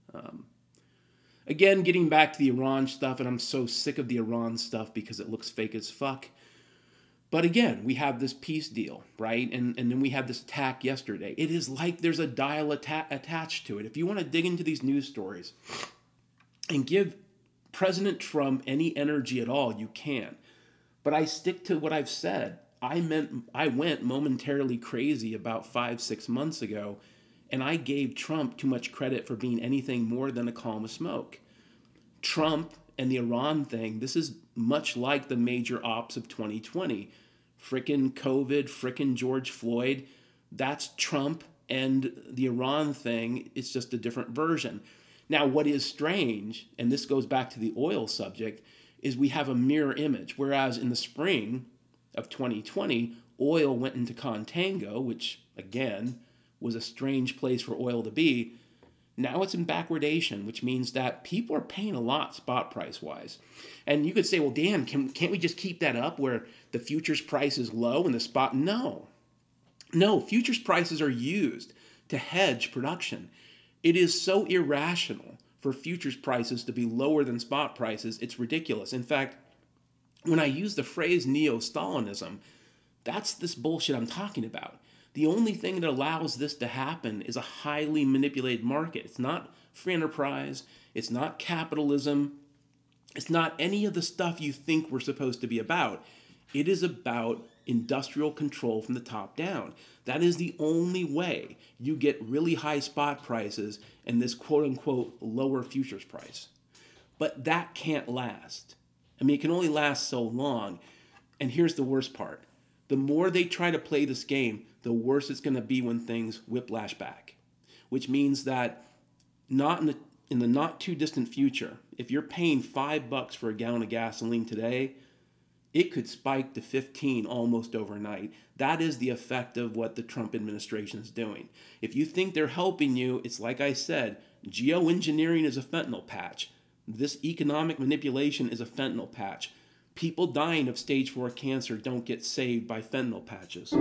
Again, getting back to the Iran stuff, and I'm so sick of the Iran stuff because it looks fake as fuck. But again, we have this peace deal, right? And then we had this attack yesterday. It is like there's a dial attached to it. If you want to dig into these news stories and give President Trump any energy at all, you can. But I stick to what I've said. I went momentarily crazy about 5-6 months ago, and I gave Trump too much credit for being anything more than a column of smoke. Trump and the Iran thing, this is much like the major ops of 2020. Frickin' COVID, frickin' George Floyd. That's Trump, and the Iran thing, it's just a different version. Now, what is strange, and this goes back to the oil subject, is we have a mirror image. Whereas in the spring of 2020, oil went into contango, which, again, was a strange place for oil to be. Now it's in backwardation, which means that people are paying a lot spot price-wise. And you could say, well, Dan, can't we just keep that up where the futures price is low and the spot? No, futures prices are used to hedge production. It is so irrational for futures prices to be lower than spot prices. It's ridiculous. In fact, when I use the phrase neo-Stalinism, that's this bullshit I'm talking about. The only thing that allows this to happen is a highly manipulated market. It's not free enterprise. It's not capitalism. It's not any of the stuff you think we're supposed to be about. It is about industrial control from the top down. That is the only way you get really high spot prices and this quote-unquote lower futures price. But that can't last. I mean, it can only last so long. And here's the worst part. The more they try to play this game, the worse it's going to be when things whiplash back. Which means that not in the not too distant future, if you're paying $5 for a gallon of gasoline today, it could spike to 15 almost overnight. That is the effect of what the Trump administration is doing. If you think they're helping you, it's like I said, Geoengineering is a fentanyl patch. This economic manipulation is a fentanyl patch. People dying of stage 4 cancer don't get saved by fentanyl patches.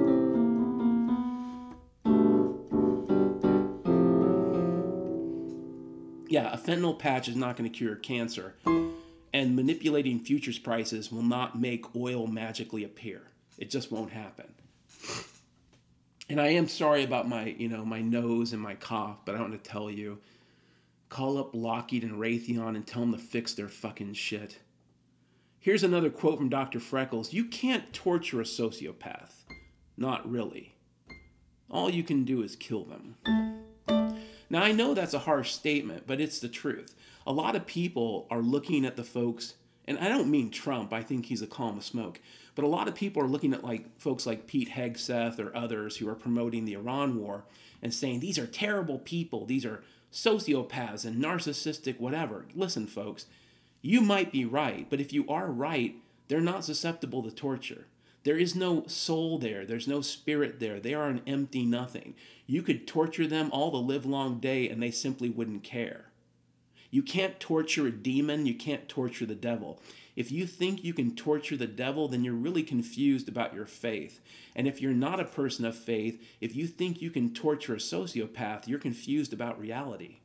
Yeah, a fentanyl patch is not going to cure cancer. And manipulating futures prices will not make oil magically appear. It just won't happen. And I am sorry about my nose and my cough, but I want to tell you, call up Lockheed and Raytheon and tell them to fix their fucking shit. Here's another quote from Dr. Freckles. You can't torture a sociopath. Not really. All you can do is kill them. Now, I know that's a harsh statement, but it's the truth. A lot of people are looking at the folks, and I don't mean Trump, I think he's a column of smoke, but a lot of people are looking at folks like Pete Hegseth or others who are promoting the Iran war and saying, these are terrible people, these are sociopaths and narcissistic whatever. Listen, folks, you might be right, but if you are right, they're not susceptible to torture. There is no soul there. There's no spirit there. They are an empty nothing. You could torture them all the livelong day and they simply wouldn't care. You can't torture a demon. You can't torture the devil. If you think you can torture the devil, then you're really confused about your faith. And if you're not a person of faith, if you think you can torture a sociopath, you're confused about reality.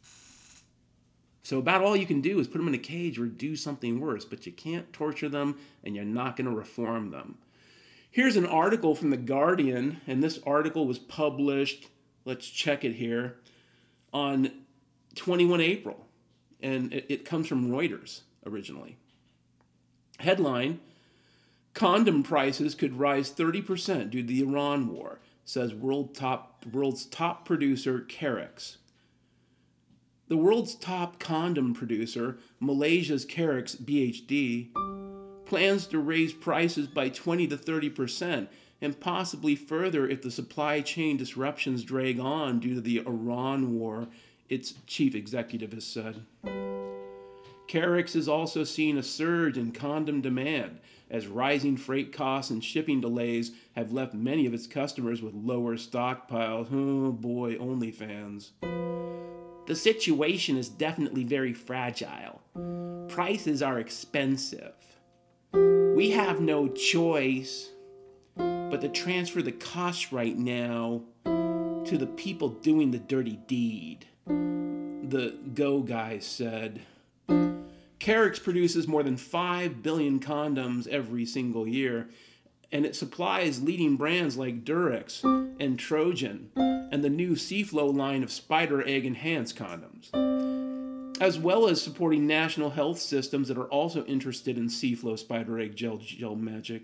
So about all you can do is put them in a cage or do something worse, but you can't torture them and you're not going to reform them. Here's an article from The Guardian, and this article was published, let's check it here, on 21 April. And it comes from Reuters originally. Headline, condom prices could rise 30% due to the Iran war, says world's top producer Carex. The world's top condom producer, Malaysia's Carex BHD, plans to raise prices by 20 to 30% and possibly further if the supply chain disruptions drag on due to the Iran war, its chief executive has said. Carex is also seeing a surge in condom demand as rising freight costs and shipping delays have left many of its customers with lower stockpiles. Oh boy, OnlyFans. The situation is definitely very fragile. Prices are expensive. We have no choice but to transfer the cost right now to the people doing the dirty deed, the Go guy said. Carex produces more than 5 billion condoms every single year, and it supplies leading brands like Durex and Trojan and the new Seaflow line of spider egg enhanced condoms, as well as supporting national health systems that are also interested in Seaflow spider egg gel magic.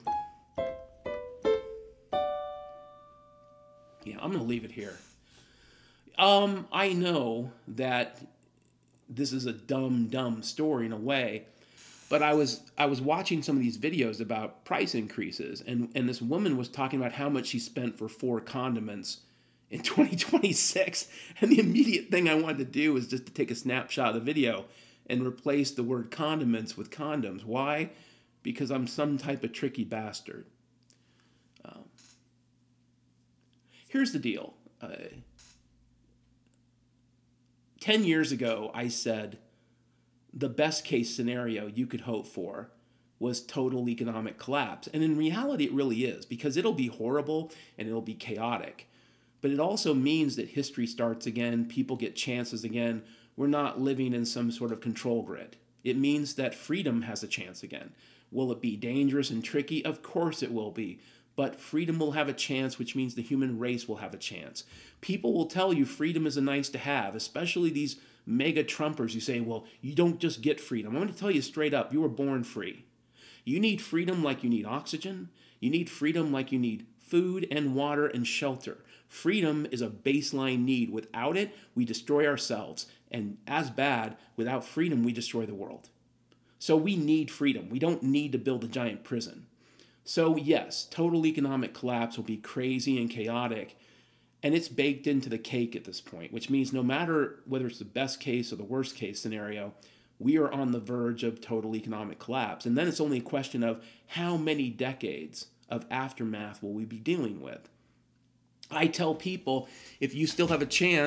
Yeah, I'm going to leave it here. I know that this is a dumb story in a way, but I was watching some of these videos about price increases, and this woman was talking about how much she spent for 4 condiments in 2026, and the immediate thing I wanted to do was just to take a snapshot of the video and replace the word condiments with condoms. Why? Because I'm some type of tricky bastard. Here's the deal. 10 years ago, I said the best case scenario you could hope for was total economic collapse. And in reality, it really is, because it'll be horrible and it'll be chaotic. But it also means that history starts again, people get chances again. We're not living in some sort of control grid. It means that freedom has a chance again. Will it be dangerous and tricky? Of course it will be. But freedom will have a chance, which means the human race will have a chance. People will tell you freedom is a nice to have, especially these mega Trumpers who say, well, you don't just get freedom. I'm going to tell you straight up, you were born free. You need freedom like you need oxygen. You need freedom like you need food and water and shelter. Freedom is a baseline need. Without it, we destroy ourselves. And as bad, without freedom, we destroy the world. So we need freedom. We don't need to build a giant prison. So yes, total economic collapse will be crazy and chaotic, and it's baked into the cake at this point, which means no matter whether it's the best case or the worst case scenario, we are on the verge of total economic collapse. And then it's only a question of how many decades of aftermath will we be dealing with. I tell people, if you still have a chance,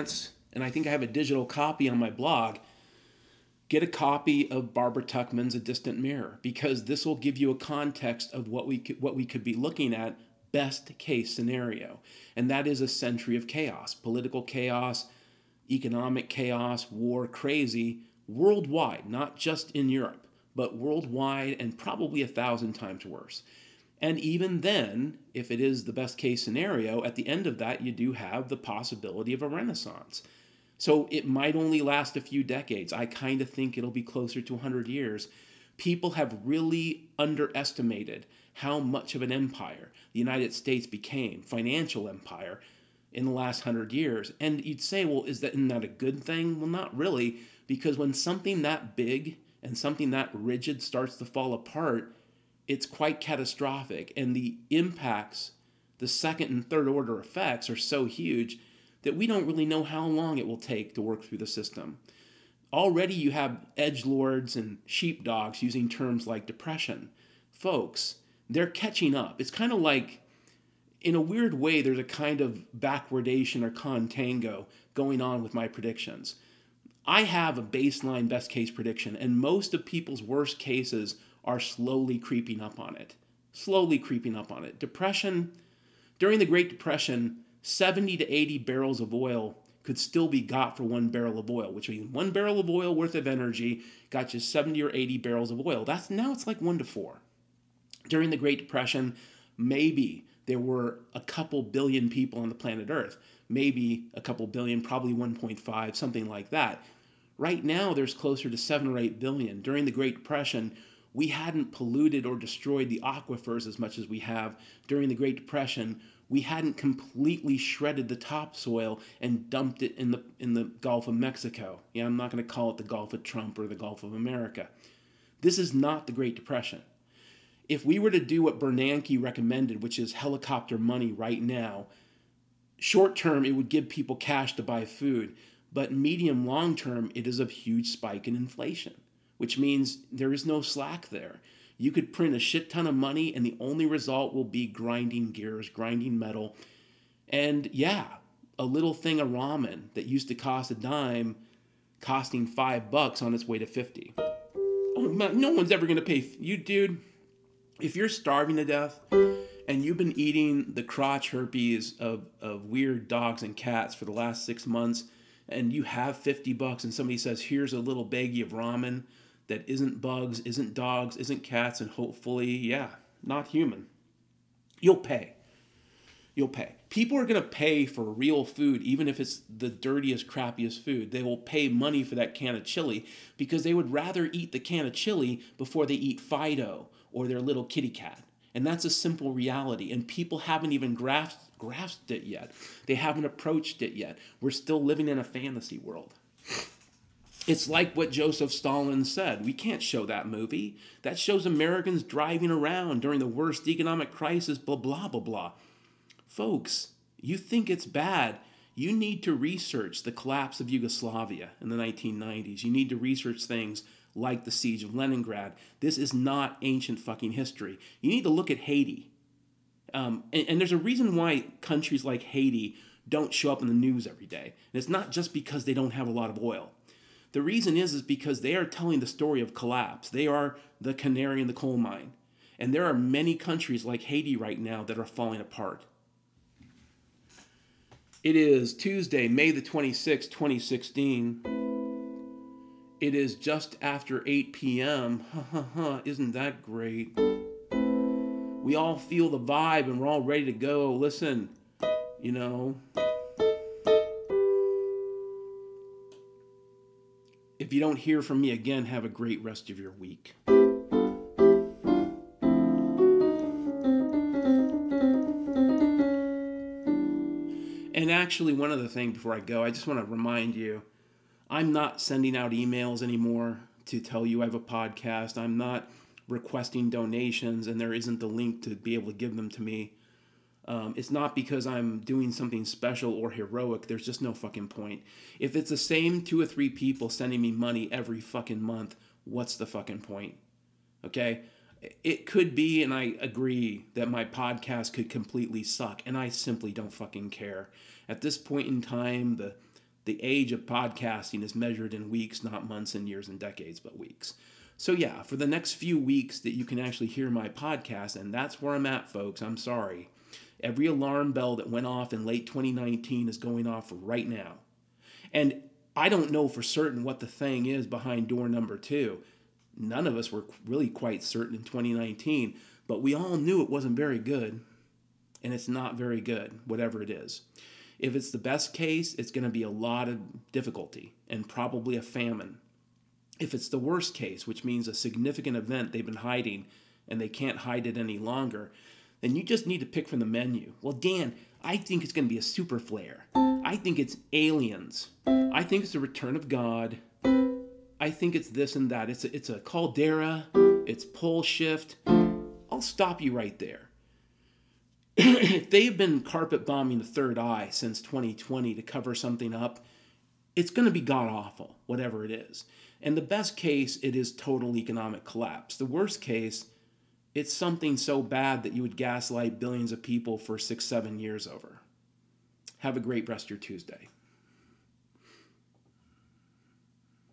and I think I have a digital copy on my blog, get a copy of Barbara Tuchman's A Distant Mirror, because this will give you a context of what we could be looking at, best case scenario. And that is a century of chaos, political chaos, economic chaos, war, crazy, worldwide, not just in Europe, but worldwide, and probably 1,000 times worse. And even then, if it is the best case scenario, at the end of that, you do have the possibility of a renaissance. So it might only last a few decades. I kind of think it'll be closer to 100 years. People have really underestimated how much of an empire the United States became, financial empire, in the last 100 years. And you'd say, well, isn't that a good thing? Well, not really, because when something that big and something that rigid starts to fall apart, it's quite catastrophic. And the impacts, the second and third order effects, are so huge that we don't really know how long it will take to work through the system. Already you have edgelords and sheepdogs using terms like depression. Folks, they're catching up. It's kind of like, in a weird way, there's a kind of backwardation or contango going on with my predictions. I have a baseline best case prediction, and most of people's worst cases are slowly creeping up on it. Depression, during the Great Depression, 70 to 80 barrels of oil could still be got for 1 barrel of oil, which means 1 barrel of oil worth of energy got you 70 or 80 barrels of oil. Now it's like 1 to 4. During the Great Depression, maybe there were a couple billion people on the planet Earth. Maybe a couple billion, probably 1.5, something like that. Right now, there's closer to 7 or 8 billion. During the Great Depression, we hadn't polluted or destroyed the aquifers as much as we have. During the Great Depression, we hadn't completely shredded the topsoil and dumped it in the Gulf of Mexico. Yeah, I'm not going to call it the Gulf of Trump or the Gulf of America. This is not the Great Depression. If we were to do what Bernanke recommended, which is helicopter money right now, short term, it would give people cash to buy food. But medium, long term, it is a huge spike in inflation, which means there is no slack there. You could print a shit ton of money, and the only result will be grinding gears, grinding metal. And yeah, a little thing of ramen that used to cost a dime, costing $5 on its way to 50. Oh man, no one's ever gonna pay you, dude. If you're starving to death and you've been eating the crotch herpes of weird dogs and cats for the last 6 months, and you have $50, and somebody says, here's a little baggie of ramen that isn't bugs, isn't dogs, isn't cats, and hopefully, yeah, not human, you'll pay. People are going to pay for real food, even if it's the dirtiest, crappiest food. They will pay money for that can of chili because they would rather eat the can of chili before they eat Fido or their little kitty cat. And that's a simple reality. And people haven't even grasped it yet. They haven't approached it yet. We're still living in a fantasy world. It's like what Joseph Stalin said. We can't show that movie. That shows Americans driving around during the worst economic crisis, blah, blah, blah, blah. Folks, you think it's bad. You need to research the collapse of Yugoslavia in the 1990s. You need to research things like the siege of Leningrad. This is not ancient fucking history. You need to look at Haiti. And there's a reason why countries like Haiti don't show up in the news every day. And it's not just because they don't have a lot of oil. The reason is because they are telling the story of collapse. They are the canary in the coal mine. And there are many countries like Haiti right now that are falling apart. It is Tuesday, May the 26th, 2016. It is just after 8 p.m. Isn't that great? We all feel the vibe and we're all ready to go. Listen, you know, if you don't hear from me again, have a great rest of your week. And actually, one other thing before I go, I just want to remind you, I'm not sending out emails anymore to tell you I have a podcast. I'm not requesting donations, and there isn't the link to be able to give them to me. It's not because I'm doing something special or heroic. There's just no fucking point. If it's the same 2 or 3 people sending me money every fucking month, what's the fucking point? Okay? It could be, and I agree, that my podcast could completely suck, and I simply don't fucking care. At this point in time, the The age of podcasting is measured in weeks, not months and years and decades, but weeks. So yeah, for the next few weeks that you can actually hear my podcast, and that's where I'm at, folks, I'm sorry. Every alarm bell that went off in late 2019 is going off right now. And I don't know for certain what the thing is behind door number 2. None of us were really quite certain in 2019, but we all knew it wasn't very good, and it's not very good, whatever it is. If it's the best case, it's going to be a lot of difficulty and probably a famine. If it's the worst case, which means a significant event they've been hiding and they can't hide it any longer, then you just need to pick from the menu. Well, Dan, I think it's going to be a super flare. I think it's aliens. I think it's the return of God. I think it's this and that. It's a caldera. It's pole shift. I'll stop you right there. If they've been carpet bombing the third eye since 2020 to cover something up, it's going to be god-awful, whatever it is. And the best case, it is total economic collapse. The worst case, it's something so bad that you would gaslight billions of people for 6-7 years over. Have a great rest of your Tuesday.